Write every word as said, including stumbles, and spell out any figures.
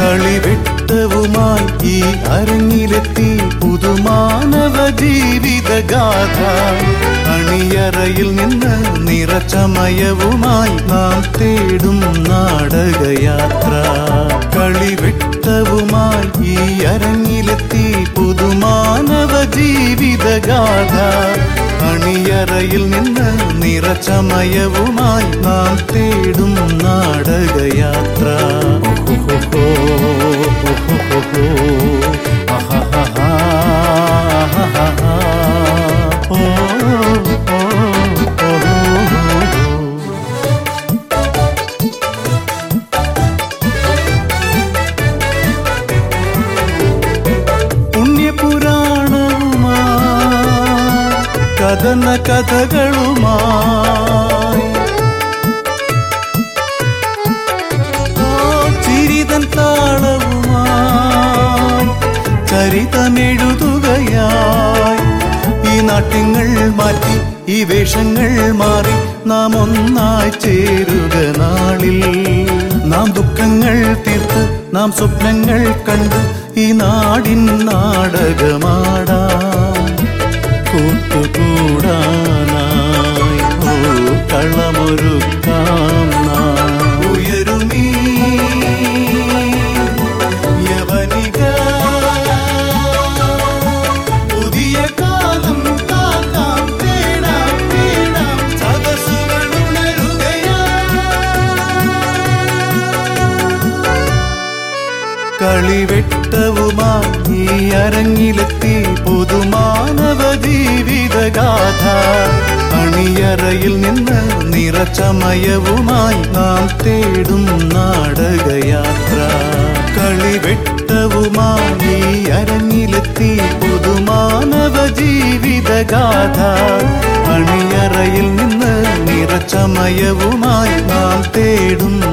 കളിവെട്ടവുമായി ഈ അരങ്ങിലെത്തി പുതുമാനവ ജീവിതഗാഥ. അണിയറയിൽ നിന്ന് നിറച്ചമയവുമായി നാം തേടും നാടകയാത്ര. കളിവെട്ടവുമായി ഈ അരങ്ങിലെത്തി പുതുമാനവ ജീവിതഗാഥ. അണിയറയിൽ നിന്ന് നിറച്ചമയവുമായി നാം തേടും നാടകയാത്ര. പുണ്യപുരാണവുമായി കഥന കഥകളുമായി ചിരിതൻ താളവുമായി ചരിതമെഴുതുകയായി ഈ നാട്യങ്ങൾ മാറ്റി ഈ വേഷങ്ങൾ മാറി നാം ഒന്നായി ചേരുക നാളിൽ. നാം ദുഃഖങ്ങൾ തീർത്ത് നാം സ്വപ്നങ്ങൾ കണ്ട് ഈ നാടിൻ നാടകമാടാം. കൂട്ടുകൂടാനായി ഓ കളമൊരുക്കാം നാം. ഉയരുമീ യവനിക പുതിയ കാലം കാക്കാം തേടാം തേടാം സദസ്സുകളുണരുകയാ. കളിവെട്ടവുമായി ഈ അരങ്ങിലെത്തി പുതുമാനവ ജീവിതഗാഥ. അണിയറയിൽ നിന്ന് നിറച്ചമയവുമായി നാം തേടും നാടകയാത്ര. കളിവെട്ടവുമായി ഈ അരങ്ങിലെത്തി പുതുമാനവ ജീവിതഗാഥ. അണിയറയിൽ നിന്ന് നിറച്ചമയവുമായി നാം തേടും